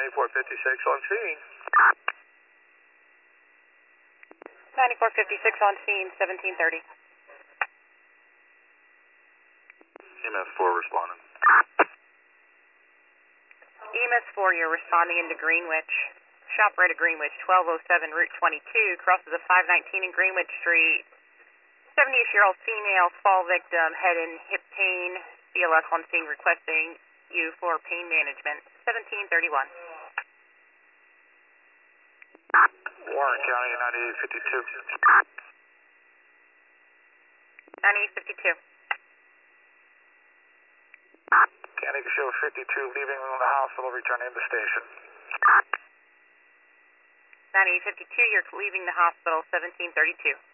9456 on scene. 9456 on scene, 1730. EMS 4 responding. EMS 4, you're responding into Greenwich. Shop right at Greenwich, 1207 Route 22, crosses the 519 in Greenwich Street. 70-ish-year-old female, fall victim, head and hip pain. BLS on scene requesting you for pain management. 1731. Warren County, 9852. 9852. County show 52 leaving the hospital, returning to the station. 9852, you're leaving the hospital, 1732.